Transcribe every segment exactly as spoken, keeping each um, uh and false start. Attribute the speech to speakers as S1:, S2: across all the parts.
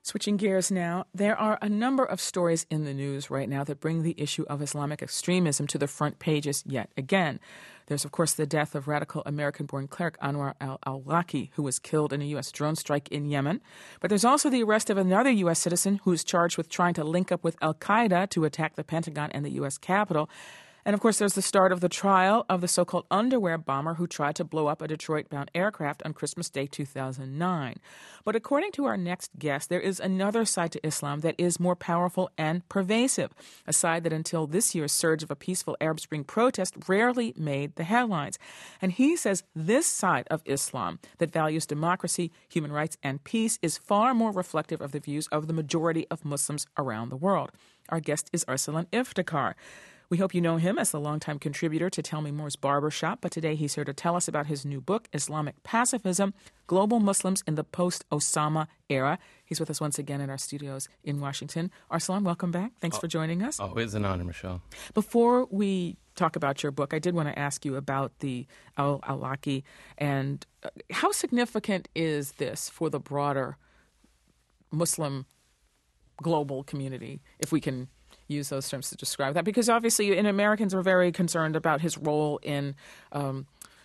S1: Switching gears now, there are a number of stories in the news right now that bring the issue of Islamic extremism to the front pages yet again. There's, of course, the death of radical American-born cleric Anwar al-Awlaki, who was killed in a U S drone strike in Yemen. But there's also the arrest of another U S citizen who's charged with trying to link up with al-Qaeda to attack the Pentagon and the U S Capitol. And, of course, there's the start of the trial of the so-called underwear bomber who tried to blow up a Detroit-bound aircraft on Christmas Day two thousand nine. But according to our next guest, there is another side to Islam that is more powerful and pervasive, a side that until this year's surge of a peaceful Arab Spring protest rarely made the headlines. And he says this side of Islam that values democracy, human rights, and peace is far more reflective of the views of the majority of Muslims around the world. Our guest is Arsalan Iftikhar. We hope you know him as the longtime contributor to Tell Me More's Barbershop, but today he's here to tell us about his new book, Islamic Pacifism, Global Muslims in the Post-Osama Era. He's with us once again in our studios in Washington. Arsalan, welcome back. Thanks oh, for joining us.
S2: Always an honor, Michelle.
S1: Before we talk about your book, I did want to ask you about the al-Awlaki, and how significant is this for the broader Muslim global community, if we can use those terms to describe that? Because obviously, and Americans are very concerned about his role in um,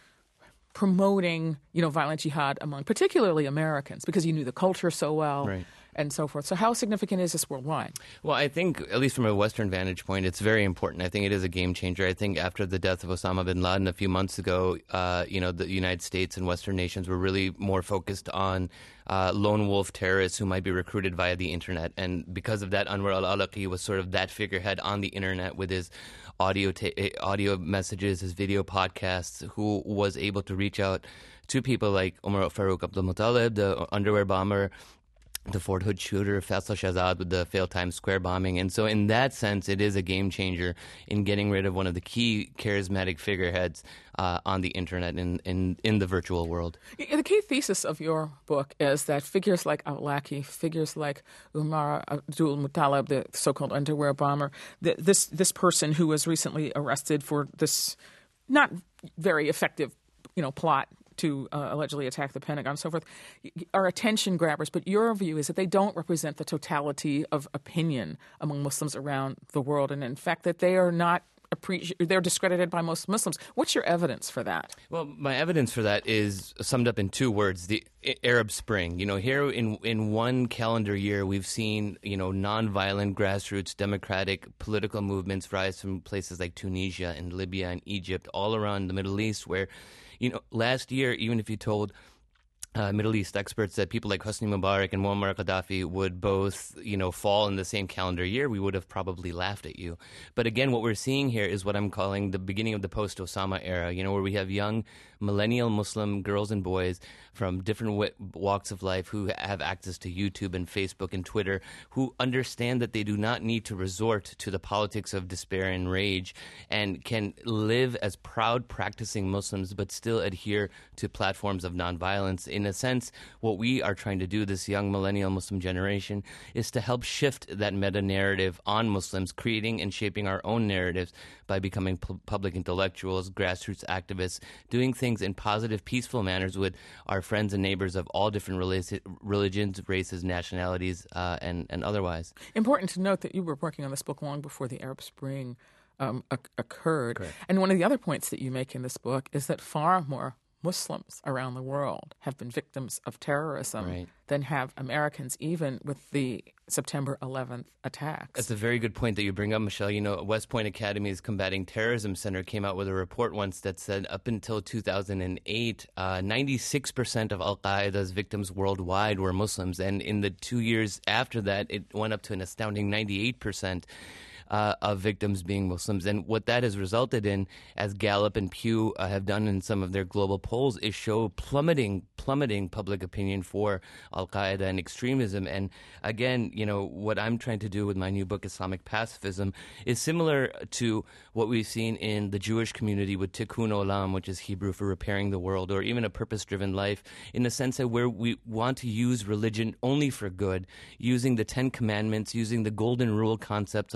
S1: promoting, you know, violent jihad among particularly Americans, because he knew the culture so well.
S2: Right.
S1: And so forth. So how significant is this worldwide?
S2: Well, I think, at least from a Western vantage point, it's very important. I think it is a game changer. I think after the death of Osama bin Laden a few months ago, uh, you know, the United States and Western nations were really more focused on uh, lone wolf terrorists who might be recruited via the internet. And because of that, Anwar al-Awlaki was sort of that figurehead on the internet with his audio ta- audio messages, his video podcasts, who was able to reach out to people like Umar Farouk Abdul Muttalib, the underwear bomber, the Fort Hood shooter, Faisal Shahzad with the failed Times Square bombing. And so in that sense, it is a game changer in getting rid of one of the key charismatic figureheads uh, on the internet in, in, in the virtual world.
S1: The key thesis of your book is that figures like al-Awlaki, figures like Umar Abdul Muttalib, the so-called underwear bomber, the, this, this person who was recently arrested for this not very effective, you know, plot to uh, allegedly attack the Pentagon and so forth, are attention grabbers. But your view is that they don't represent the totality of opinion among Muslims around the world, and in fact that they are not appreci- they're discredited by most Muslims. What's your evidence for that?
S2: Well, my evidence for that is summed up in two words: the Arab Spring. You know, here in in one calendar year, we've seen, you know, nonviolent grassroots democratic political movements rise from places like Tunisia and Libya and Egypt, all around the Middle East, where, you know, last year, even if you told uh, Middle East experts that people like Hosni Mubarak and Muammar Gaddafi would both, you know, fall in the same calendar year, we would have probably laughed at you. But again, what we're seeing here is what I'm calling the beginning of the post-Osama era, you know, where we have young millennial Muslim girls and boys from different w- walks of life who have access to YouTube and Facebook and Twitter, who understand that they do not need to resort to the politics of despair and rage, and can live as proud practicing Muslims but still adhere to platforms of nonviolence. In a sense, what we are trying to do, this young millennial Muslim generation, is to help shift that meta-narrative on Muslims, creating and shaping our own narratives by becoming pu- public intellectuals, grassroots activists, doing things in positive, peaceful manners with our friends and neighbors of all different relig- religions, races, nationalities, uh, and, and otherwise.
S1: Important to note that you were working on this book long before the Arab Spring um, o- occurred.
S2: Correct.
S1: And one of the other points that you make in this book is that far more Muslims around the world have been victims of terrorism
S2: Right.
S1: than have Americans, even with the September eleventh attacks.
S2: That's a very good point that you bring up, Michelle. You know, West Point Academy's Combating Terrorism Center came out with a report once that said up until two thousand eight, uh, ninety-six percent of al-Qaeda's victims worldwide were Muslims. And in the two years after that, it went up to an astounding ninety-eight percent. Uh, of victims being Muslims. And what that has resulted in, as Gallup and Pew uh, have done in some of their global polls, is show plummeting, plummeting public opinion for al-Qaeda and extremism. And again, you know, what I'm trying to do with my new book, Islamic Pacifism, is similar to what we've seen in the Jewish community with Tikkun Olam, which is Hebrew for repairing the world, or even a purpose-driven life, in the sense that where we want to use religion only for good, using the Ten Commandments, using the Golden Rule concepts of loving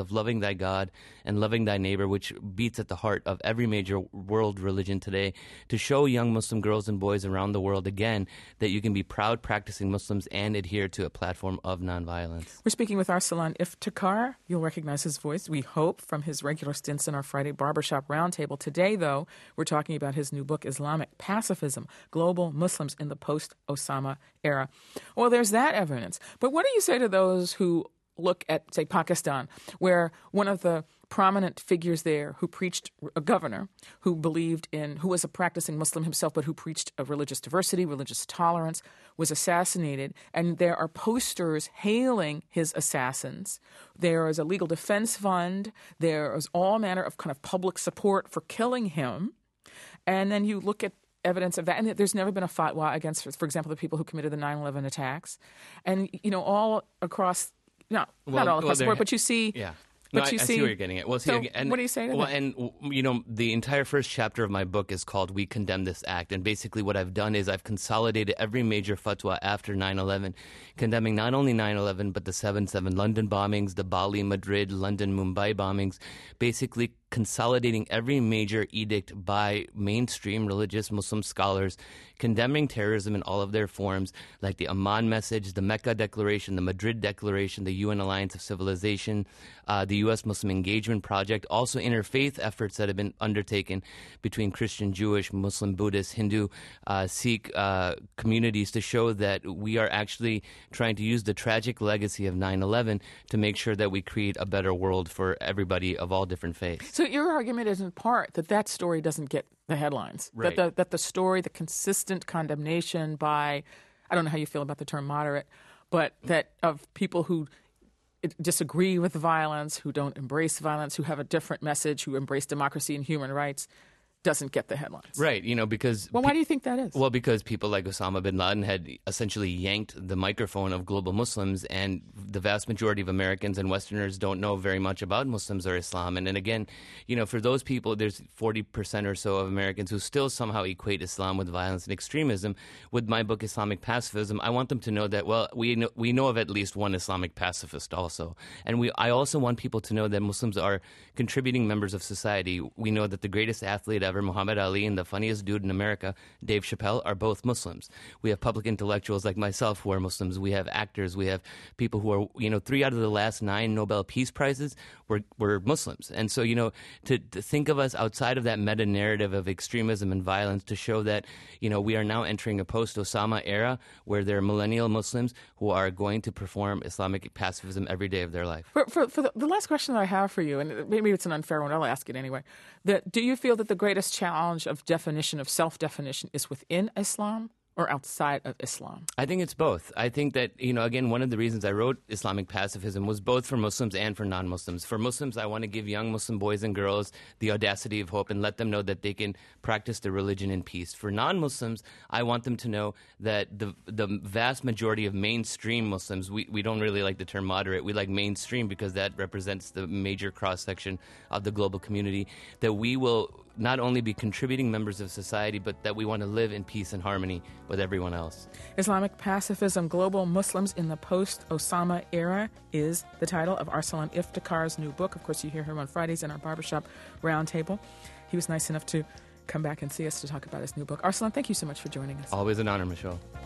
S2: thy God and loving thy neighbor, which beats at the heart of every major world religion today, to show young Muslim girls and boys around the world, again, that you can be proud practicing Muslims and adhere to a platform of nonviolence.
S1: We're speaking with Arsalan Iftikhar. You'll recognize his voice, we hope, from his regular stints in our Friday Barbershop Roundtable. Today, though, we're talking about his new book, Islamic Pacifism, Global Muslims in the Post-Osama Era. Well, there's that evidence. But what do you say to those who look at, say, Pakistan, where one of the prominent figures there who preached, a governor who believed in, who was a practicing Muslim himself, but who preached a religious diversity, religious tolerance, was assassinated, and there are posters hailing his assassins. There is a legal defense fund. There is all manner of kind of public support for killing him. And then you look at evidence of that, and there's never been a fatwa against, for example, the people who committed the nine eleven attacks. And, you know, all across, no,
S2: well,
S1: not all across
S2: well,
S1: the board, but you see...
S2: Yeah.
S1: But
S2: no,
S1: you
S2: I,
S1: see,
S2: I see where you're getting at. Well, see,
S1: so
S2: and,
S1: what do you say to
S2: well,
S1: that?
S2: And, you know, the entire first chapter of my book is called We Condemn This Act. And basically what I've done is I've consolidated every major fatwa after nine eleven, condemning not only nine eleven, but the seven seven London bombings, the Bali, Madrid, London, Mumbai bombings, basically consolidating every major edict by mainstream religious Muslim scholars, condemning terrorism in all of their forms, like the Amman Message, the Mecca Declaration, the Madrid Declaration, the U N Alliance of Civilization, uh, the U S Muslim Engagement Project, also interfaith efforts that have been undertaken between Christian, Jewish, Muslim, Buddhist, Hindu, uh, Sikh uh, communities to show that we are actually trying to use the tragic legacy of nine eleven to make sure that we create a better world for everybody of all different faiths.
S1: So your argument is in part that that story doesn't get the headlines,
S2: right.
S1: that, the, that the story, the consistent condemnation by, I don't know how you feel about the term moderate, but that of people who disagree with violence, who don't embrace violence, who have a different message, who embrace democracy and human rights, doesn't get the headlines.
S2: Right, you know, because...
S1: Well, why do you think that is?
S2: Well, because people like Osama bin Laden had essentially yanked the microphone of global Muslims, and the vast majority of Americans and Westerners don't know very much about Muslims or Islam. And then again, you know, for those people, there's forty percent or so of Americans who still somehow equate Islam with violence and extremism. With my book, Islamic Pacifism, I want them to know that, well, we know, we know of at least one Islamic pacifist also. And we, I also want people to know that Muslims are contributing members of society. We know that the greatest athlete ever, Muhammad Ali, and the funniest dude in America, Dave Chappelle, are both Muslims. We have public intellectuals like myself who are Muslims. We have actors. We have people who are, you know, three out of the last nine Nobel Peace Prizes were, were Muslims. And so, you know, to, to think of us outside of that meta-narrative of extremism and violence, to show that, you know, we are now entering a post-Osama era where there are millennial Muslims who are going to perform Islamic pacifism every day of their life.
S1: For, for, for the, the last question that I have for you, and maybe it's an unfair one, I'll ask it anyway, that do you feel that the greatest challenge of definition, of self-definition, is within Islam or outside of Islam?
S2: I think it's both. I think that, you know, again, one of the reasons I wrote Islamic Pacifism was both for Muslims and for non-Muslims. For Muslims, I want to give young Muslim boys and girls the audacity of hope and let them know that they can practice their religion in peace. For non-Muslims, I want them to know that the the vast majority of mainstream Muslims, we, we don't really like the term moderate, we like mainstream because that represents the major cross-section of the global community, that we will not only be contributing members of society, but that we want to live in peace and harmony with everyone else.
S1: Islamic Pacifism, Global Muslims in the Post-Osama Era is the title of Arsalan Iftikhar's new book. Of course, you hear him on Fridays in our Barbershop Roundtable. He was nice enough to come back and see us to talk about his new book. Arsalan, thank you so much for joining us.
S2: Always an honor, Michelle.